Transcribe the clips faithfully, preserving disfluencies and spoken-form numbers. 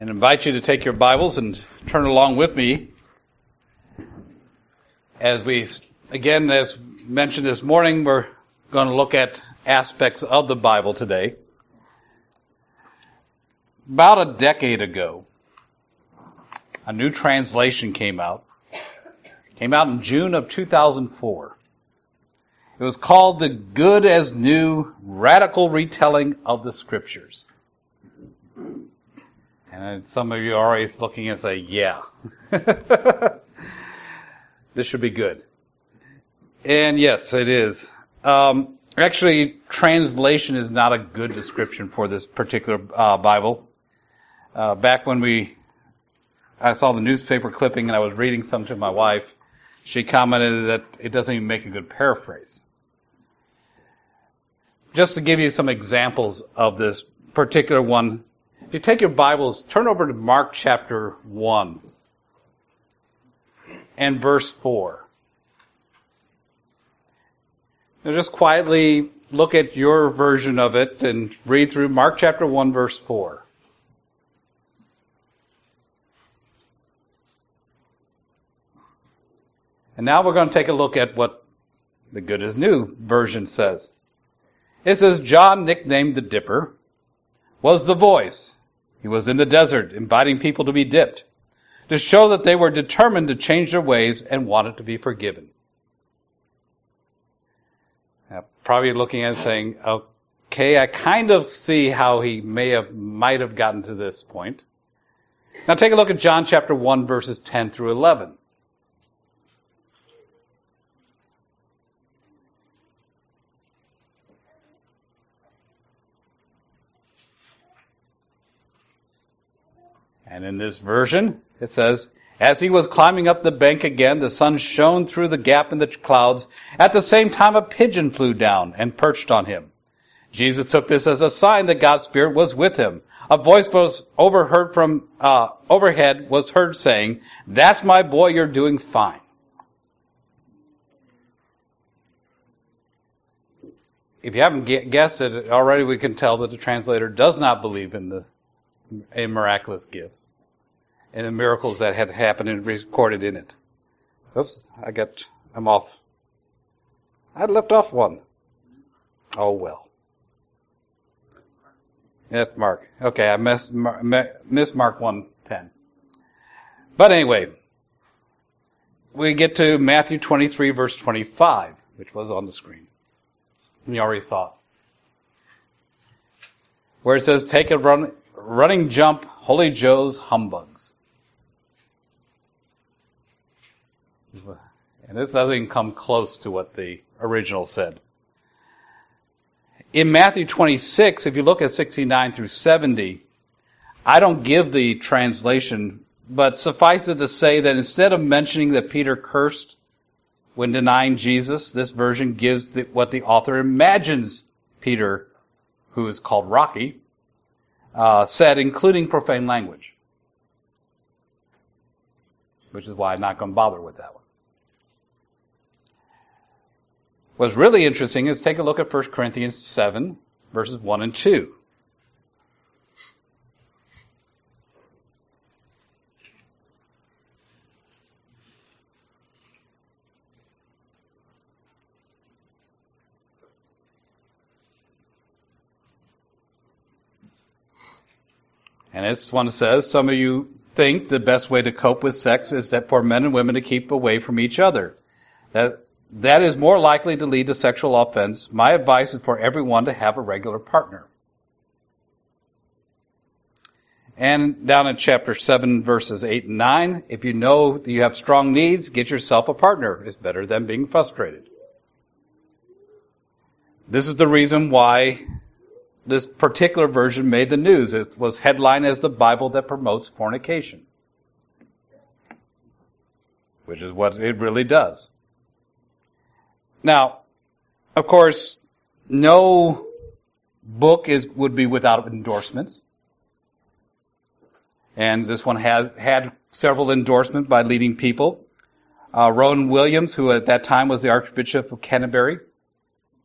And invite you to take your Bibles and turn along with me as we, again, as mentioned this morning, we're going to look at aspects of the Bible today. About a decade ago, a new translation came out. It came out in June of two thousand four. It was called The Good as New Radical Retelling of the Scriptures. And some of you are always looking and say, yeah, this should be good. And yes, it is. Um, actually, translation is not a good description for this particular uh, Bible. Uh, back when we, I saw the newspaper clipping and I was reading some to my wife, she commented that it doesn't even make a good paraphrase. Just to give you some examples of this particular one, if you take your Bibles, turn over to Mark chapter one and verse four. Now just quietly look at your version of it and read through Mark chapter one, verse four. And now we're going to take a look at what the Good as New version says. It says, John, nicknamed the Dipper, was the voice. He was in the desert, inviting people to be dipped, to show that they were determined to change their ways and wanted to be forgiven. Now, probably looking at it saying, okay, I kind of see how he may have, might have gotten to this point. Now take a look at John chapter one, verses ten through eleven. And in this version, it says, as he was climbing up the bank again, the sun shone through the gap in the clouds. At the same time, a pigeon flew down and perched on him. Jesus took this as a sign that God's Spirit was with him. A voice was overheard from uh, overhead was heard saying, "That's my boy, you're doing fine." If you haven't guessed it already, we can tell that the translator does not believe in the in miraculous gifts and the miracles that had happened and recorded in it. Oops, I got, I'm off. I left off one. Oh well. Yes, Mark. Okay, I missed, missed Mark one ten. But anyway, we get to Matthew twenty-three, verse twenty-five, which was on the screen. You already saw it. Where it says, take a run, running jump, Holy Joe's humbugs. And this doesn't even come close to what the original said. In Matthew twenty-six, if you look at sixty-nine through seventy, I don't give the translation, but suffice it to say that instead of mentioning that Peter cursed when denying Jesus, this version gives the, what the author imagines Peter, who is called Rocky, uh, said, including profane language. Which is why I'm not going to bother with that one. What's really interesting is take a look at First Corinthians seven, verses one and two. And this one says, some of you think the best way to cope with sex is that for men and women to keep away from each other. That that is more likely to lead to sexual offense. My advice is for everyone to have a regular partner. And down in chapter seven, verses eight and nine, if you know that you have strong needs, get yourself a partner. It's better than being frustrated. This is the reason why this particular version made the news. It was headlined as the Bible that promotes fornication, which is what it really does. Now, of course, no book is would be without endorsements. And this one has had several endorsements by leading people. Uh, Rowan Williams, who at that time was the Archbishop of Canterbury,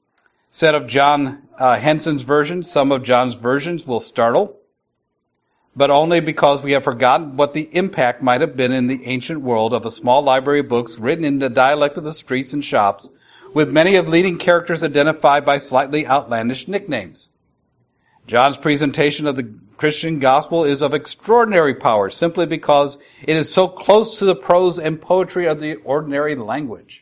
said of John uh, Henson's version, some of John's versions will startle. but only because we have forgotten what the impact might have been in the ancient world of a small library of books written in the dialect of the streets and shops, with many of leading characters identified by slightly outlandish nicknames. John's presentation of the Christian gospel is of extraordinary power simply because it is so close to the prose and poetry of the ordinary language.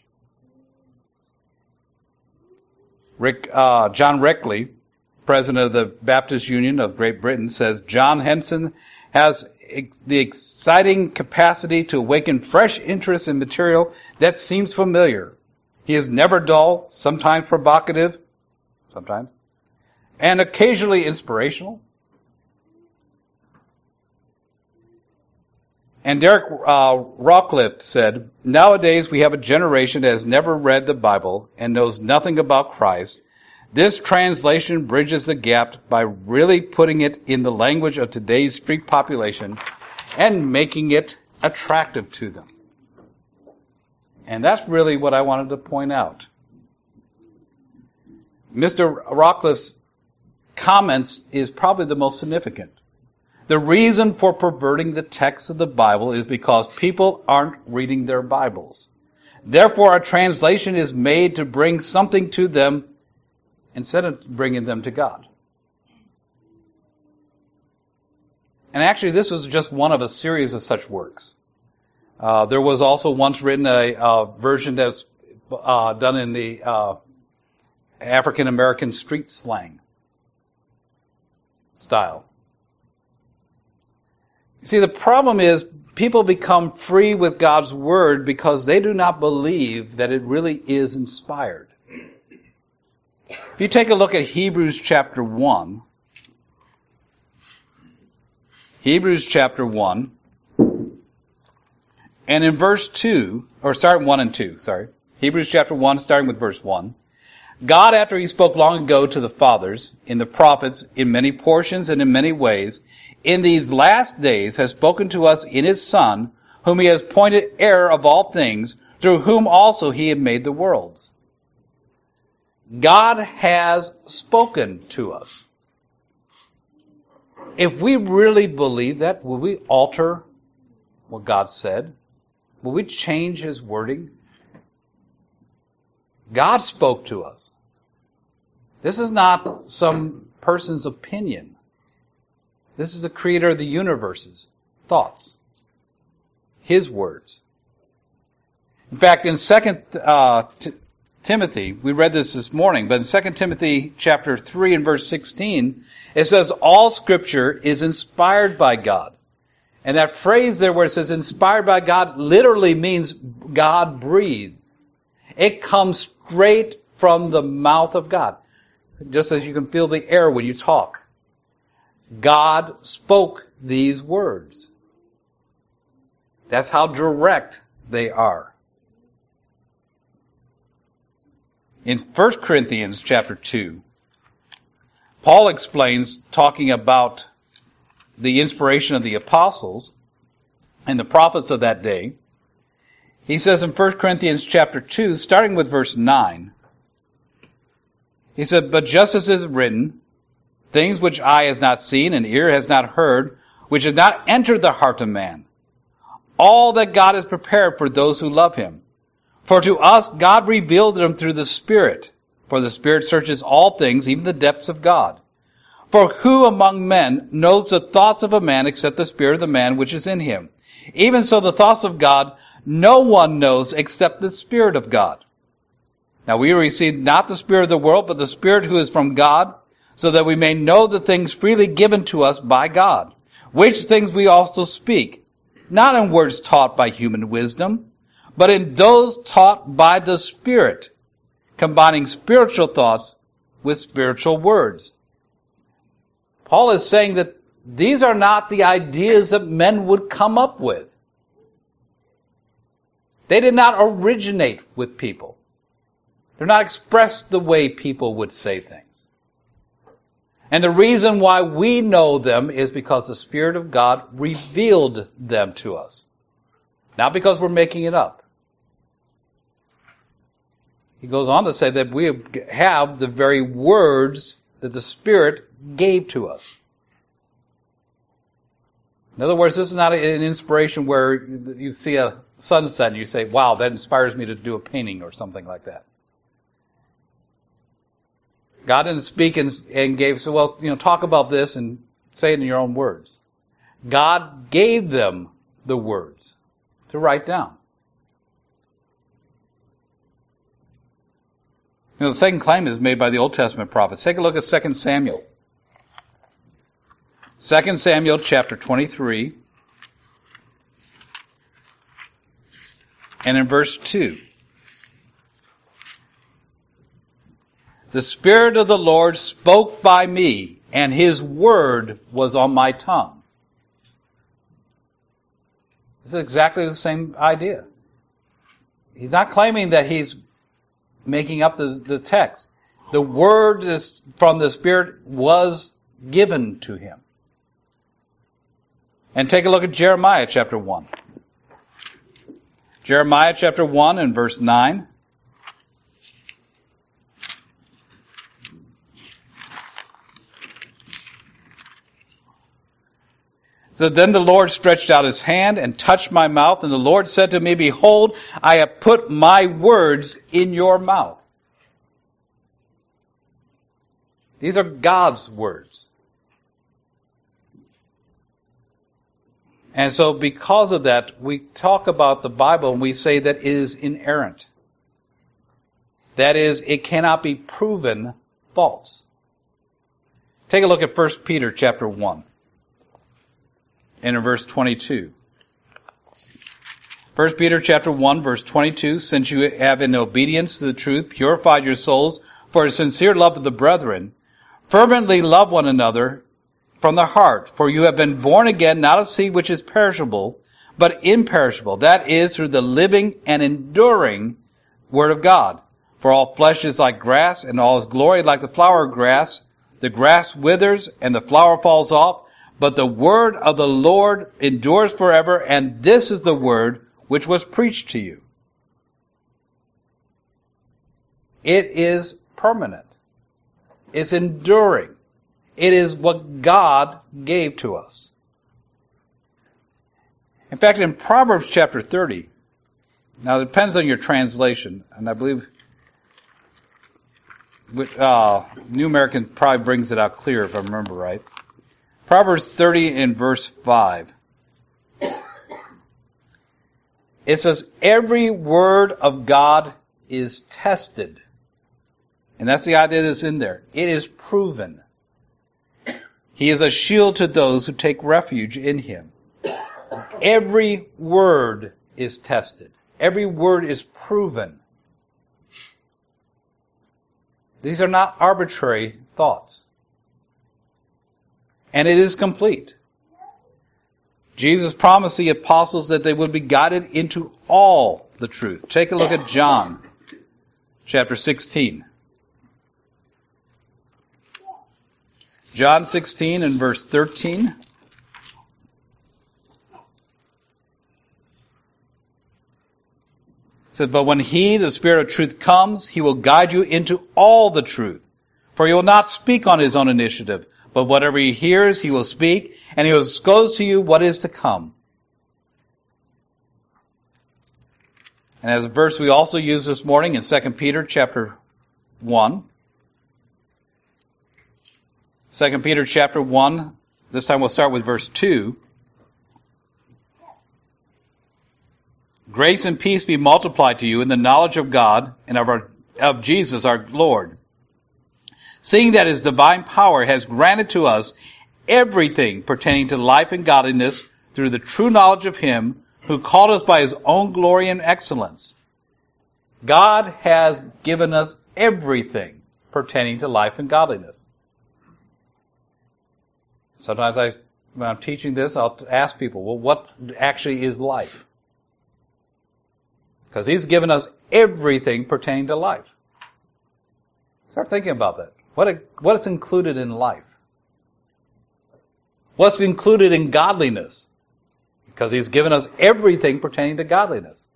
Rick, uh, John Reckley, president of the Baptist Union of Great Britain, says John Henson has ex- the exciting capacity to awaken fresh interest in material that seems familiar. He is never dull, sometimes provocative, sometimes, and occasionally inspirational. And Derek uh, Rawcliffe said, nowadays we have a generation that has never read the Bible and knows nothing about Christ. This translation bridges the gap by really putting it in the language of today's street population and making it attractive to them. And that's really what I wanted to point out. Mister Rawcliffe's comments is probably the most significant. The reason for perverting the text of the Bible is because people aren't reading their Bibles. Therefore, a translation is made to bring something to them instead of bringing them to God. And actually, this was just one of a series of such works. Uh, there was also once written a, a version that's uh, done in the uh, African American street slang style. See, the problem is people become free with God's Word because they do not believe that it really is inspired. If you take a look at Hebrews chapter one, Hebrews chapter one, and in verse two, or start one and two, sorry. Hebrews chapter one, starting with verse one. God, after He spoke long ago to the fathers, in the prophets, in many portions and in many ways, in these last days has spoken to us in His Son, whom He has appointed heir of all things, through whom also He had made the worlds. God has spoken to us. If we really believe that, will we alter what God said? Will we change His wording? God spoke to us. This is not some person's opinion. This is the creator of the universe's thoughts. His words. In fact, in Second uh, T- Timothy, we read this this morning, but in Second Timothy chapter three and verse sixteen, it says, all Scripture is inspired by God. And that phrase there where it says inspired by God literally means God breathed. It comes straight from the mouth of God. Just as you can feel the air when you talk. God spoke these words. That's how direct they are. In First Corinthians chapter two, Paul explains, talking about the inspiration of the apostles and the prophets of that day. He says in First Corinthians chapter two, starting with verse nine, he said, but just as it is written, things which eye has not seen and ear has not heard, which has not entered the heart of man, all that God has prepared for those who love Him. For to us God revealed them through the Spirit. For the Spirit searches all things, even the depths of God. For who among men knows the thoughts of a man except the spirit of the man which is in him? Even so the thoughts of God no one knows except the Spirit of God. Now we receive not the spirit of the world, but the Spirit who is from God, so that we may know the things freely given to us by God, which things we also speak, not in words taught by human wisdom, but in those taught by the Spirit, combining spiritual thoughts with spiritual words. Paul is saying that these are not the ideas that men would come up with. They did not originate with people. They're not expressed the way people would say things. And the reason why we know them is because the Spirit of God revealed them to us. Not because we're making it up. He goes on to say that we have the very words that the Spirit gave to us. In other words, this is not an inspiration where you see a sunset and you say, wow, that inspires me to do a painting or something like that. God didn't speak and, and gave, so well, you know, talk about this and say it in your own words. God gave them the words to write down. You know, the second claim is made by the Old Testament prophets. Take a look at Second Samuel. Second Samuel chapter twenty-three. And in verse two. The Spirit of the Lord spoke by me, and His word was on my tongue. This is exactly the same idea. He's not claiming that he's making up the, the text. The word is from the Spirit was given to him. And take a look at Jeremiah chapter one. Jeremiah chapter one and verse nine. So then the Lord stretched out His hand and touched my mouth, and the Lord said to me, behold, I have put my words in your mouth. These are God's words. And so because of that, we talk about the Bible and we say that it is inerrant. That is, it cannot be proven false. Take a look at First Peter chapter one. And in verse twenty-two. First Peter chapter one, verse twenty-two, since you have in obedience to the truth purified your souls for a sincere love of the brethren, fervently love one another from the heart, for you have been born again, not of seed which is perishable, but imperishable. That is, through the living and enduring Word of God. For all flesh is like grass, and all is glory like the flower of grass. The grass withers, and the flower falls off, but the word of the Lord endures forever, and this is the word which was preached to you. It is permanent. It's enduring. It is what God gave to us. In fact, in Proverbs chapter thirty, now it depends on your translation, and I believe uh, New American probably brings it out clear if I remember right. Proverbs thirty in verse five. It says, every word of God is tested. And that's the idea that's in there. It is proven. He is a shield to those who take refuge in Him. Every word is tested. Every word is proven. These are not arbitrary thoughts. And it is complete. Jesus promised the apostles that they would be guided into all the truth. Take a look at John chapter sixteen. John sixteen and verse thirteen. It says, but when He, the Spirit of truth, comes, He will guide you into all the truth. For He will not speak on His own initiative, but whatever He hears, He will speak, and He will disclose to you what is to come. And as a verse we also use this morning in Second Peter chapter one. Second Peter chapter one, this time we'll start with verse two. Grace and peace be multiplied to you in the knowledge of God and of, our, of Jesus our Lord, seeing that His divine power has granted to us everything pertaining to life and godliness through the true knowledge of Him who called us by His own glory and excellence. God has given us everything pertaining to life and godliness. Sometimes I, when I'm teaching this, I'll ask people, well, what actually is life? Because He's given us everything pertaining to life. Start thinking about that. What, what is included in life? What's included in godliness? Because He's given us everything pertaining to godliness.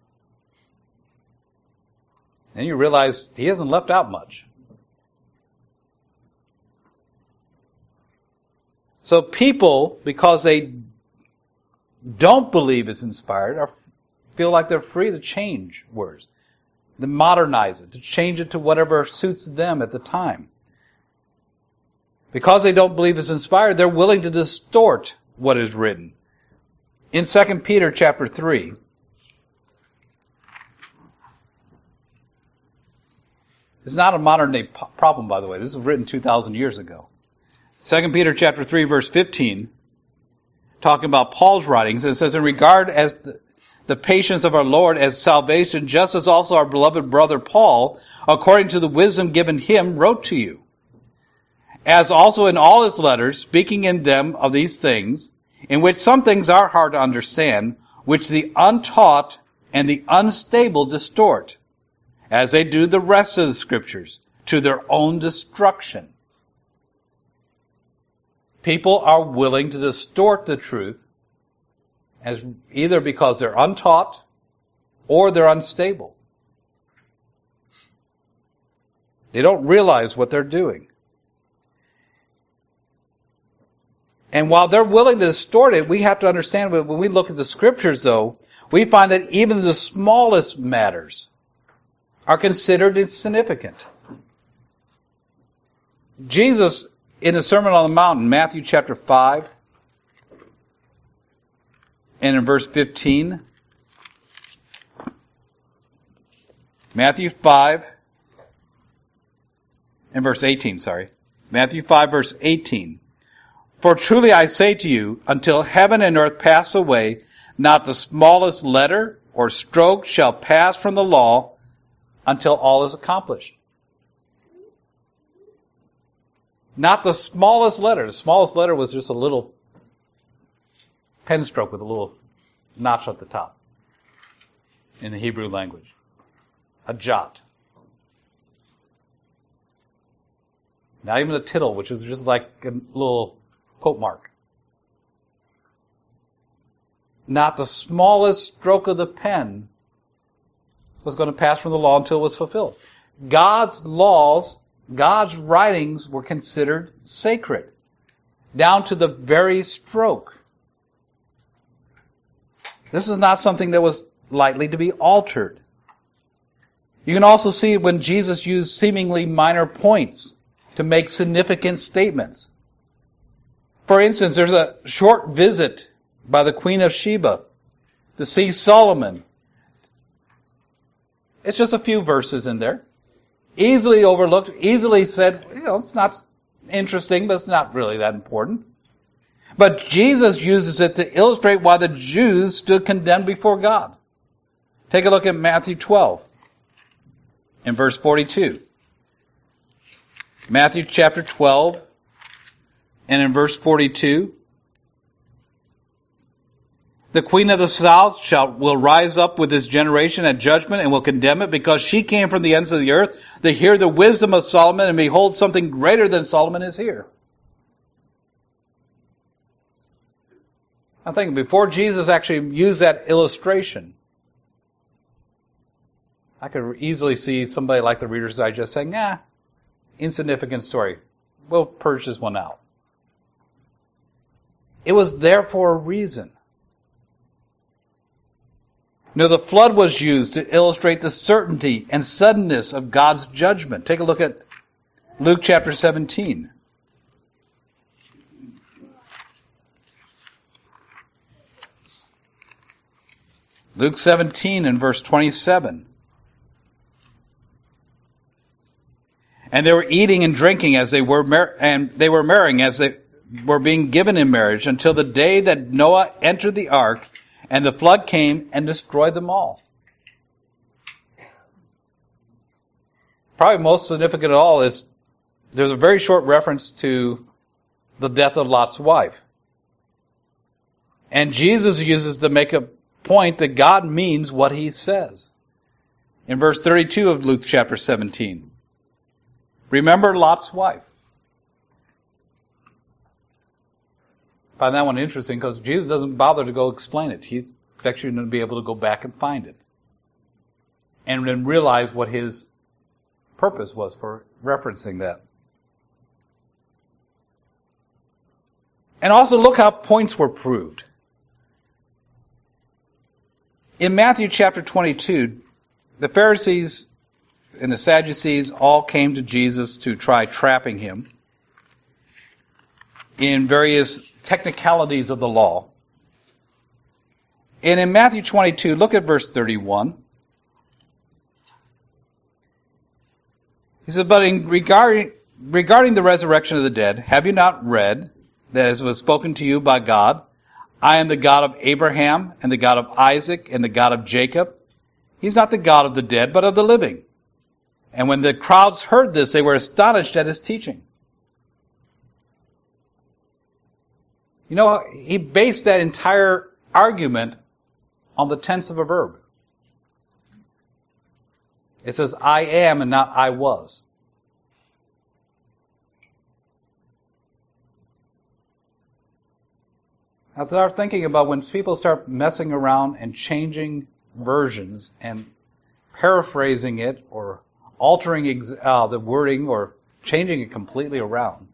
And you realize He hasn't left out much. So people, because they don't believe it's inspired are feel like they're free to change words, to modernize it, to change it to whatever suits them at the time. Because they don't believe it's inspired, they're willing to distort what is written. In Second Peter chapter three, it's not a modern day problem, by the way. This was written two thousand years ago. Second Peter chapter three, verse fifteen, talking about Paul's writings, it says, in regard as the, the patience of our Lord as salvation, just as also our beloved brother Paul, according to the wisdom given him, wrote to you. As also in all his letters, speaking in them of these things, in which some things are hard to understand, which the untaught and the unstable distort, as they do the rest of the Scriptures, to their own destruction. People are willing to distort the truth, as either because they're untaught or they're unstable. They don't realize what they're doing. And while they're willing to distort it, we have to understand that when we look at the Scriptures, though, we find that even the smallest matters are considered insignificant. Jesus, in the Sermon on the Mount, in Matthew chapter five, and in verse fifteen, Matthew five, and verse eighteen, sorry. Matthew five, verse eighteen. For truly I say to you, until heaven and earth pass away, not the smallest letter or stroke shall pass from the law until all is accomplished. Not the smallest letter. The smallest letter was just a little pen stroke with a little notch at the top in the Hebrew language. A jot. Not even a tittle, which is just like a little quote mark. Not the smallest stroke of the pen was going to pass from the law until it was fulfilled. God's laws, God's writings were considered sacred, down to the very stroke. This is not something that was lightly to be altered. You can also see when Jesus used seemingly minor points to make significant statements. For instance, there's a short visit by the Queen of Sheba to see Solomon. It's just a few verses in there. Easily overlooked, easily said, you know, it's not interesting, but it's not really that important. But Jesus uses it to illustrate why the Jews stood condemned before God. Take a look at Matthew twelve in verse forty-two. Matthew chapter twelve and in verse forty-two. The queen of the south shall will rise up with this generation at judgment and will condemn it, because she came from the ends of the earth to hear the wisdom of Solomon, and behold, something greater than Solomon is here. I'm thinking, before Jesus actually used that illustration, I could easily see somebody like the Reader's Digest saying, nah, insignificant story. We'll purge this one out. It was there for a reason. You know, the flood was used to illustrate the certainty and suddenness of God's judgment. Take a look at Luke chapter seventeen. Luke seventeen and verse twenty-seven. And they were eating and drinking as they were mar- and they were marrying as they were being given in marriage, until the day that Noah entered the ark, and the flood came and destroyed them all. Probably most significant of all is there's a very short reference to the death of Lot's wife. And Jesus uses to make a point that God means what he says. In verse thirty-two of Luke chapter seventeen. Remember Lot's wife. I find that one interesting because Jesus doesn't bother to go explain it. He expects you to be able to go back and find it. And then realize what his purpose was for referencing that. And also look how points were proved. In Matthew chapter twenty-two, the Pharisees and the Sadducees all came to Jesus to try trapping him in various technicalities of the law. And in Matthew twenty-two, look at verse thirty-one. He said, but in regarding, regarding the resurrection of the dead, have you not read that as was spoken to you by God, I am the God of Abraham and the God of Isaac and the God of Jacob? He's not the God of the dead, but of the living. And when the crowds heard this, they were astonished at his teaching. You know, he based that entire argument on the tense of a verb. It says, I am and not I was. Now start thinking about when people start messing around and changing versions and paraphrasing it or altering ex- uh, the wording or changing it completely around.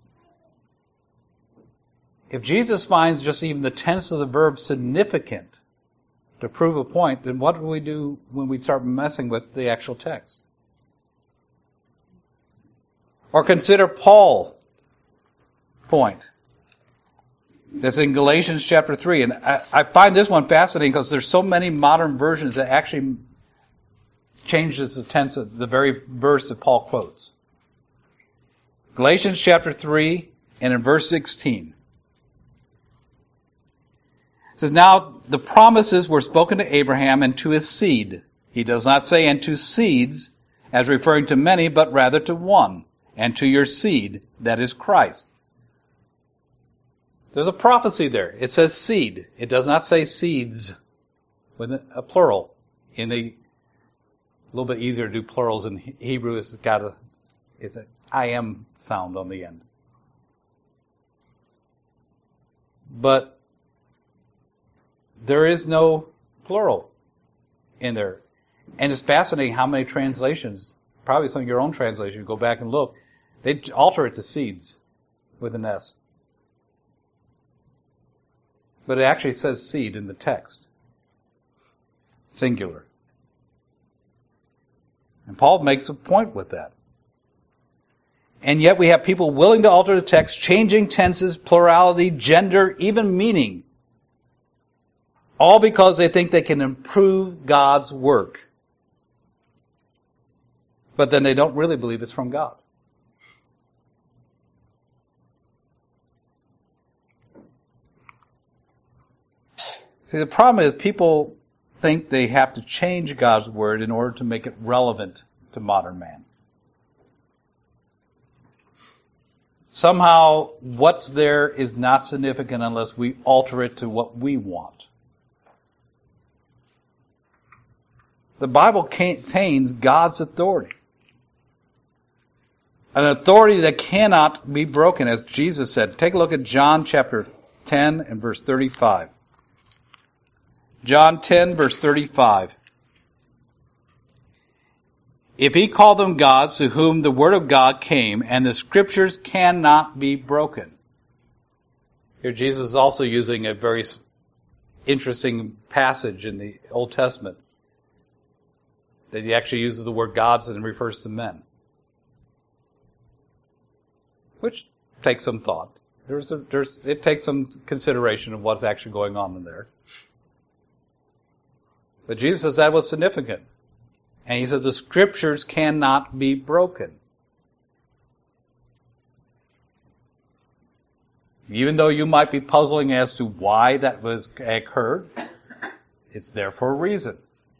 If Jesus finds just even the tense of the verb significant to prove a point, then what do we do when we start messing with the actual text? Or consider Paul's point. That's in Galatians chapter three. And I, I find this one fascinating because there's so many modern versions that actually changes the tense of the very verse that Paul quotes. Galatians chapter three and in verse sixteen. It says, now the promises were spoken to Abraham and to his seed. He does not say, and to seeds, as referring to many, but rather to one, and to your seed, that is Christ. There's a prophecy there. It says seed. It does not say seeds with a plural. In a, a little bit easier to do plurals in Hebrew, it's got a, it's an I am sound on the end. But there is no plural in there. And it's fascinating how many translations, probably some of your own translations, go back and look, they alter it to seeds with an S. But it actually says seed in the text. Singular. And Paul makes a point with that. And yet we have people willing to alter the text, changing tenses, plurality, gender, even meaning. All because they think they can improve God's work. But then they don't really believe it's from God. See, the problem is people think they have to change God's word in order to make it relevant to modern man. Somehow, what's there is not significant unless we alter it to what we want. The Bible contains God's authority. An authority that cannot be broken, as Jesus said. Take a look at John chapter ten and verse thirty-five. John ten, verse thirty-five. If he called them gods to whom the word of God came, and the scriptures cannot be broken. Here Jesus is also using a very interesting passage in the Old Testament. That he actually uses the word gods and refers to men. Which takes some thought. There's a, there's, it takes some consideration of what's actually going on in there. But Jesus says that was significant. And he said the scriptures cannot be broken. Even though you might be puzzling as to why that was occurred, it's there for a reason.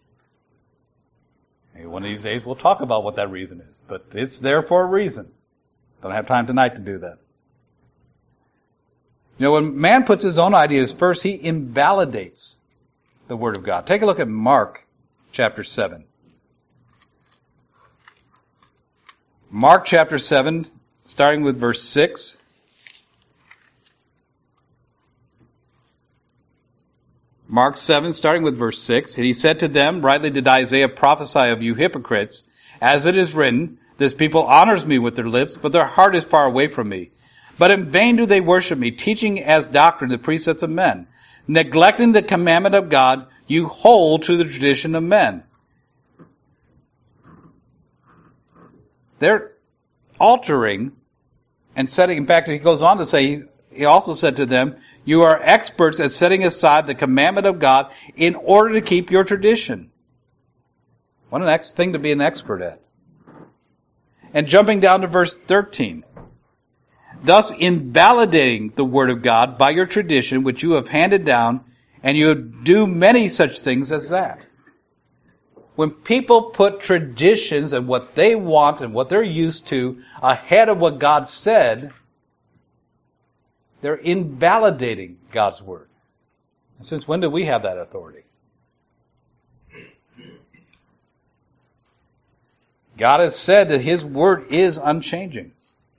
Maybe one of these days we'll talk about what that reason is. But it's there for a reason. Don't have time tonight to do that. You know, when man puts his own ideas first, he invalidates the Word of God. Take a look at Mark chapter seven. Mark chapter seven, starting with verse six. Mark seven, starting with verse six. And he said to them, rightly did Isaiah prophesy of you hypocrites, as it is written, this people honors me with their lips, but their heart is far away from me. But in vain do they worship me, teaching as doctrine the precepts of men. Neglecting the commandment of God, you hold to the tradition of men. They're altering and setting, in fact, he goes on to say, he also said to them, you are experts at setting aside the commandment of God in order to keep your tradition. What an ex- thing to be an expert at. And jumping down to verse thirteen. Thus invalidating the word of God by your tradition, which you have handed down, and you do many such things as that. When people put traditions and what they want and what they're used to ahead of what God said, they're invalidating God's word. And since when did we have that authority? God has said that His word is unchanging.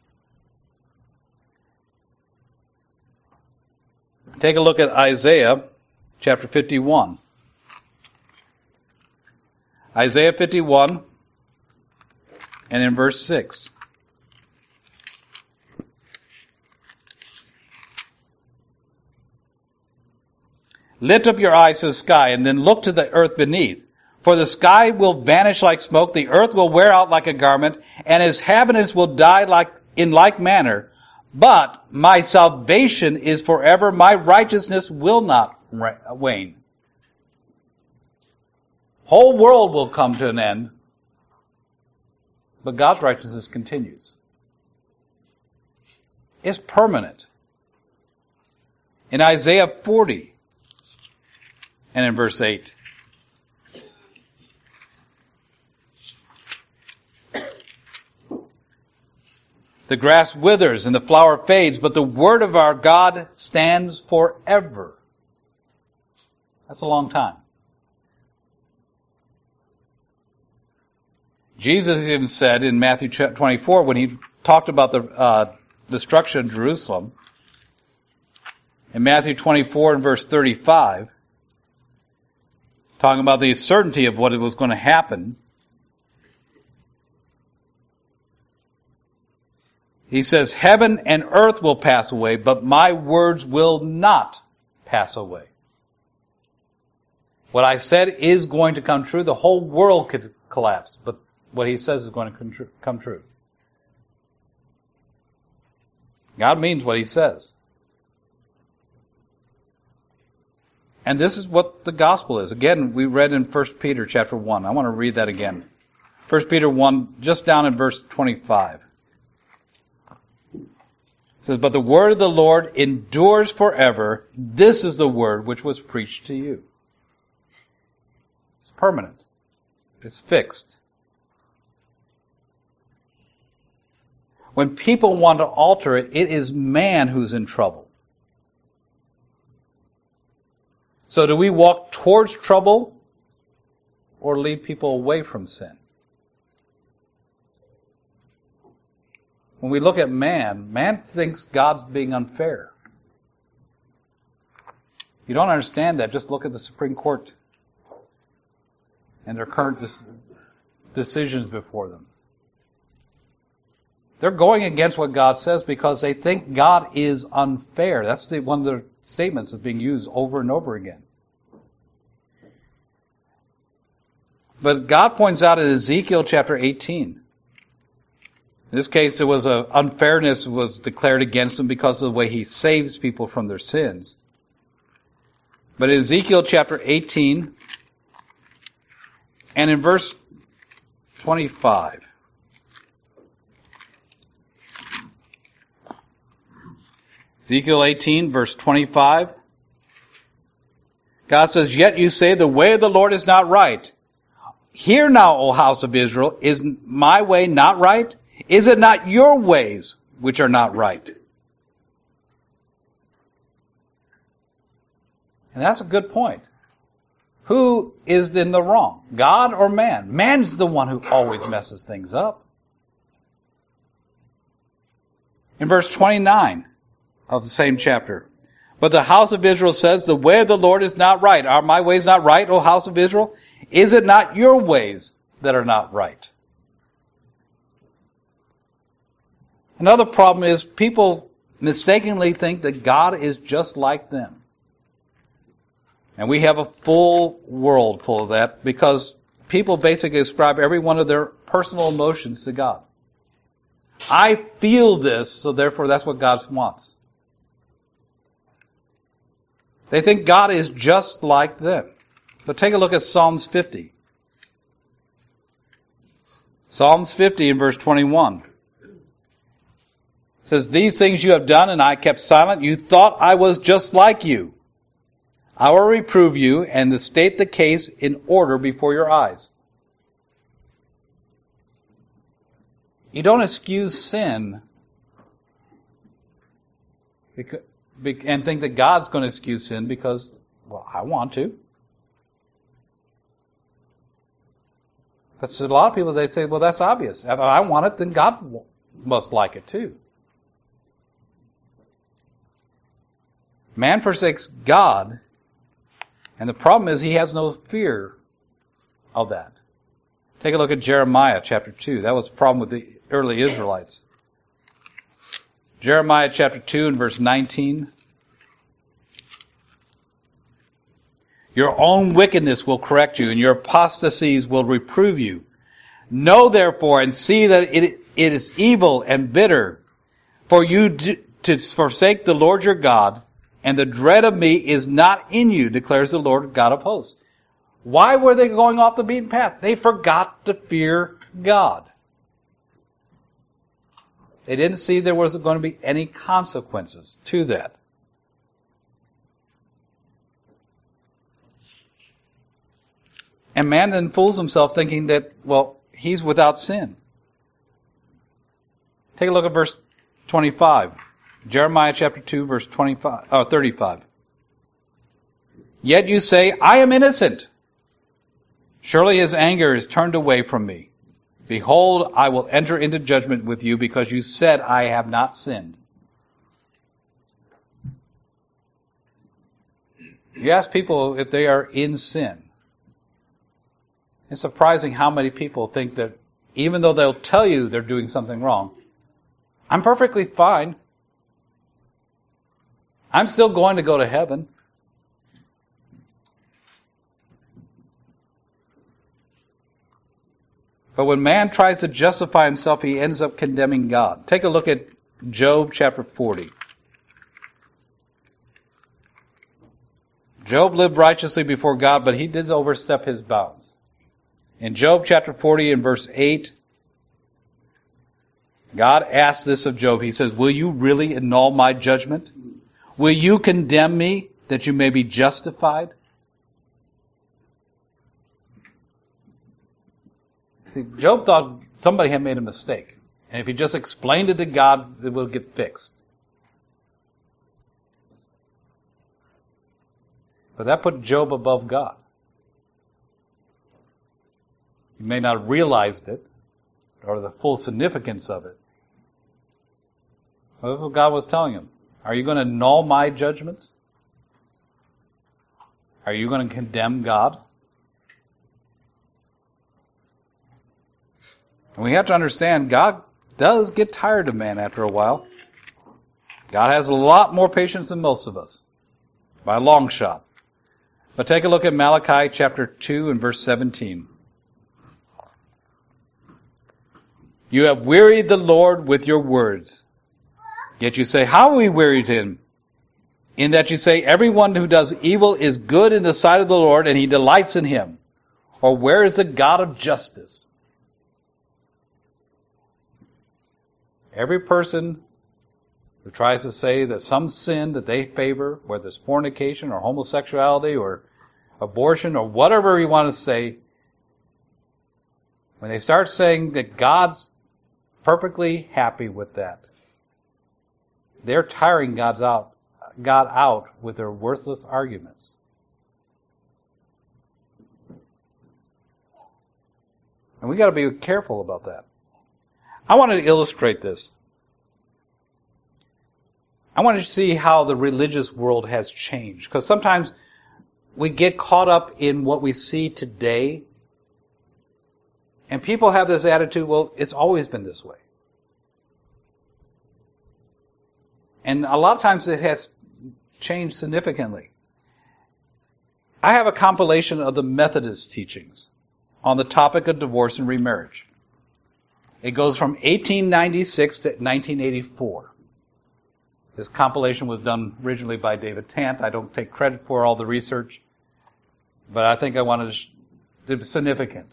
Take a look at Isaiah chapter fifty-one. Isaiah fifty-one and in verse six. Lift up your eyes to the sky and then look to the earth beneath. For the sky will vanish like smoke, the earth will wear out like a garment, and its inhabitants will die like in like manner. But my salvation is forever, my righteousness will not wane. Whole world will come to an end, but God's righteousness continues. It's permanent. In Isaiah forty and in verse eight. The grass withers and the flower fades, but the word of our God stands forever. That's a long time. Jesus even said in Matthew twenty-four, when he talked about the uh, destruction of Jerusalem, in Matthew twenty-four and verse thirty-five, talking about the certainty of what was going to happen, he says, heaven and earth will pass away, but my words will not pass away. What I said is going to come true. The whole world could collapse, but what he says is going to come true. God means what he says. And this is what the gospel is. Again, we read in First Peter chapter one. I want to read that again. First Peter one, just down in verse twenty-five. It says, but the word of the Lord endures forever. This is the word which was preached to you. It's permanent. It's fixed. When people want to alter it, it is man who's in trouble. So do we walk towards trouble or lead people away from sin? When we look at man, man thinks God's being unfair. If you don't understand that, just look at the Supreme Court and their current des- decisions before them. They're going against what God says because they think God is unfair. That's the, one of the statements that's being used over and over again. But God points out in Ezekiel chapter eighteen. In this case, there was a unfairness was declared against him because of the way he saves people from their sins. But in Ezekiel chapter eighteen, and in verse twenty-five, Ezekiel eighteen, verse twenty-five, God says, yet you say the way of the Lord is not right. Hear now, O house of Israel, is my way not right? Is it not your ways which are not right? And that's a good point. Who is in the wrong? God or man? Man's the one who always messes things up. In verse twenty-nine of the same chapter, but the house of Israel says, the way of the Lord is not right. Are my ways not right, O house of Israel? Is it not your ways that are not right? Another problem is people mistakenly think that God is just like them. And we have a full world full of that because people basically ascribe every one of their personal emotions to God. I feel this, so therefore that's what God wants. They think God is just like them. But take a look at Psalms fifty. Psalms fifty in verse twenty-one. It says, these things you have done and I kept silent. You thought I was just like you. I will reprove you and state the case in order before your eyes. You don't excuse sin because, and think that God's going to excuse sin because, well, I want to. Because a lot of people, they say, well, that's obvious. If I want it, then God must like it too. Man forsakes God, and the problem is he has no fear of that. Take a look at Jeremiah chapter two. That was the problem with the early Israelites. Jeremiah chapter two and verse nineteen. Your own wickedness will correct you, and your apostasies will reprove you. Know therefore and see that it, it is evil and bitter for you to, to forsake the Lord your God, and the dread of me is not in you, declares the Lord God of hosts. Why were they going off the beaten path? They forgot to fear God. They didn't see there was going to be any consequences to that. And man then fools himself thinking that, well, he's without sin. Take a look at verse twenty-five. Jeremiah chapter two, verse twenty-five, oh, thirty-five. Yet you say, I am innocent. Surely his anger is turned away from me. Behold, I will enter into judgment with you because you said I have not sinned. You ask people if they are in sin. It's surprising how many people think that even though they'll tell you they're doing something wrong, I'm perfectly fine. I'm still going to go to heaven. But when man tries to justify himself, he ends up condemning God. Take a look at Job chapter forty. Job lived righteously before God, but he did overstep his bounds. In Job chapter forty and verse eight, God asks this of Job. He says, will you really annul my judgment? Will you condemn me that you may be justified? See, Job thought somebody had made a mistake. And if he just explained it to God, it will get fixed. But that put Job above God. He may not have realized it, or the full significance of it. But that's what God was telling him. Are you going to annul my judgments? Are you going to condemn God? And we have to understand, God does get tired of man after a while. God has a lot more patience than most of us, by a long shot. But take a look at Malachi chapter two and verse seventeen. You have wearied the Lord with your words. Yet you say, how have we wearied him? In that you say, everyone who does evil is good in the sight of the Lord, and he delights in him. Or where is the God of justice? Every person who tries to say that some sin that they favor, whether it's fornication or homosexuality or abortion or whatever you want to say, when they start saying that God's perfectly happy with that, they're tiring God's out, God out with their worthless arguments. And we got to be careful about that. I wanted to illustrate this. I wanted to see how the religious world has changed. Because sometimes we get caught up in what we see today. And people have this attitude, well, it's always been this way. And a lot of times it has changed significantly. I have a compilation of the Methodist teachings on the topic of divorce and remarriage. It goes from eighteen ninety-six to nineteen eighty-four. This compilation was done originally by David Tant. I don't take credit for all the research, but I think I wanted to be significant.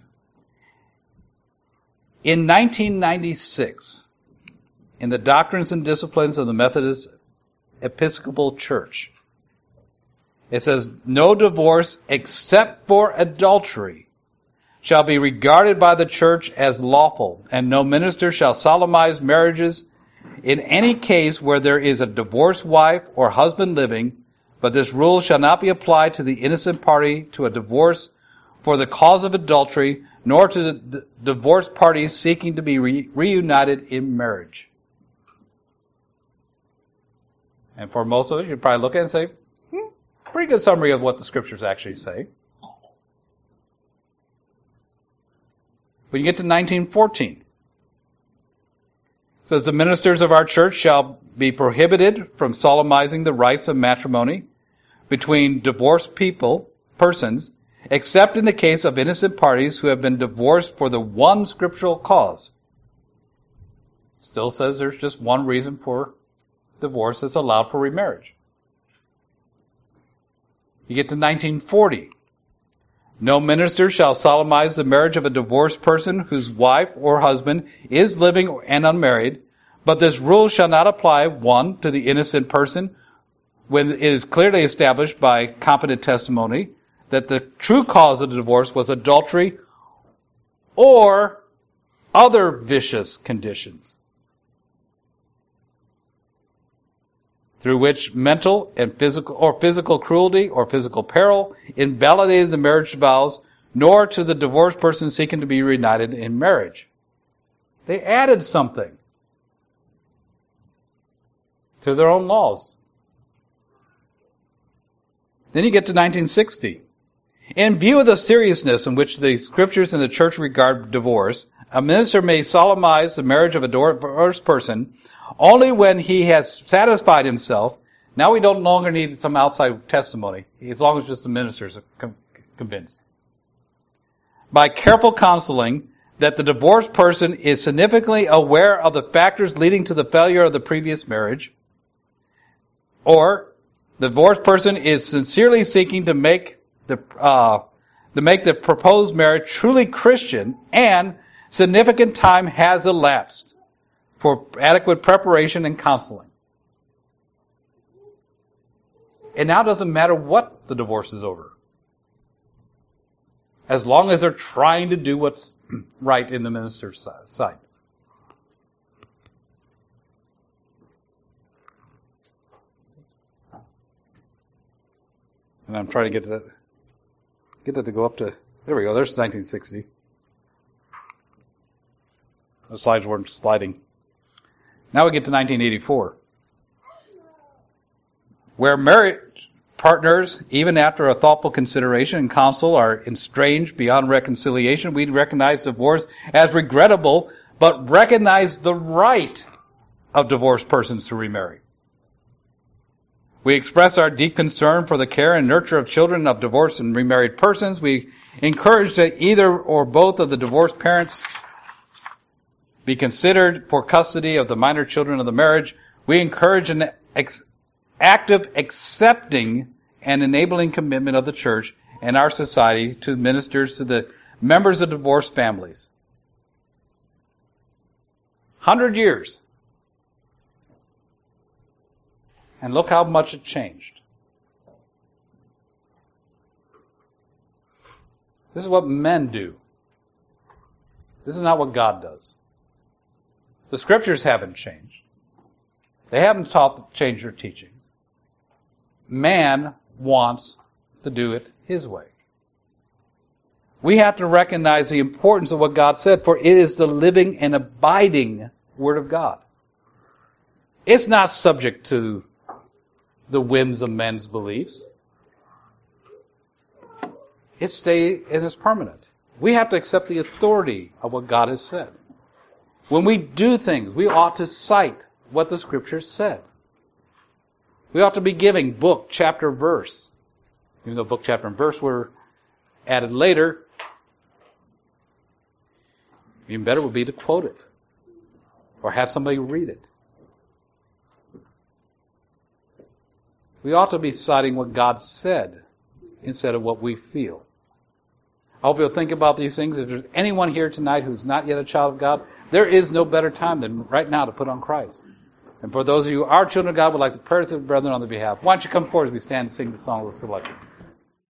In nineteen ninety-six, in the Doctrines and Disciplines of the Methodist Episcopal Church, it says, no divorce except for adultery shall be regarded by the church as lawful, and no minister shall solemnize marriages in any case where there is a divorced wife or husband living, but this rule shall not be applied to the innocent party to a divorce for the cause of adultery, nor to the d- divorced parties seeking to be re- reunited in marriage. And for most of it, you'd probably look at it and say, hmm, pretty good summary of what the scriptures actually say. When you get to nineteen fourteen, it says, the ministers of our church shall be prohibited from solemnizing the rites of matrimony between divorced people, persons, except in the case of innocent parties who have been divorced for the one scriptural cause. Still says there's just one reason for divorce that's allowed for remarriage. You get to nineteen forty. No minister shall solemnize the marriage of a divorced person whose wife or husband is living and unmarried, but this rule shall not apply, one, to the innocent person when it is clearly established by competent testimony that the true cause of the divorce was adultery or other vicious conditions, through which mental and physical or physical cruelty or physical peril invalidated the marriage vows, nor to the divorced person seeking to be reunited in marriage. They added something to their own laws. Then you get to nineteen sixty. In view of the seriousness in which the scriptures and the church regard divorce, a minister may solemnize the marriage of a divorced person only when he has satisfied himself. Now we don't longer need some outside testimony, as long as just the ministers are convinced. By careful counseling, that the divorced person is significantly aware of the factors leading to the failure of the previous marriage, or the divorced person is sincerely seeking to make the uh, to make the proposed marriage truly Christian, and significant time has elapsed for adequate preparation and counseling. It now doesn't matter what the divorce is over, as long as they're trying to do what's right in the minister's sight. And I'm trying to get that, get that to go up to, there we go, there's nineteen sixty. The slides weren't sliding. Now we get to nineteen eighty-four, where married partners, even after a thoughtful consideration and counsel, are estranged beyond reconciliation. We recognize divorce as regrettable, but recognize the right of divorced persons to remarry. We express our deep concern for the care and nurture of children of divorced and remarried persons. We encourage that either or both of the divorced parents be considered for custody of the minor children of the marriage. We encourage an ex- active accepting and enabling commitment of the church and our society to ministers to the members of divorced families. Hundred years. And look how much it changed. This is what men do. This is not what God does. The scriptures haven't changed. They haven't taught to change their teachings. Man wants to do it his way. We have to recognize the importance of what God said, for it is the living and abiding Word of God. It's not subject to the whims of men's beliefs. It stays, it is permanent. We have to accept the authority of what God has said. When we do things, we ought to cite what the Scripture said. We ought to be giving book, chapter, verse, Even though book, chapter, and verse were added later, even better would be to quote it or have somebody read it. We ought to be citing what God said instead of what we feel. I hope you'll think about these things. If there's anyone here tonight who's not yet a child of God, there is no better time than right now to put on Christ. And for those of you who are children of God, would like to pray with the brethren on their behalf. Why don't you come forward as we stand and sing the song of the selection.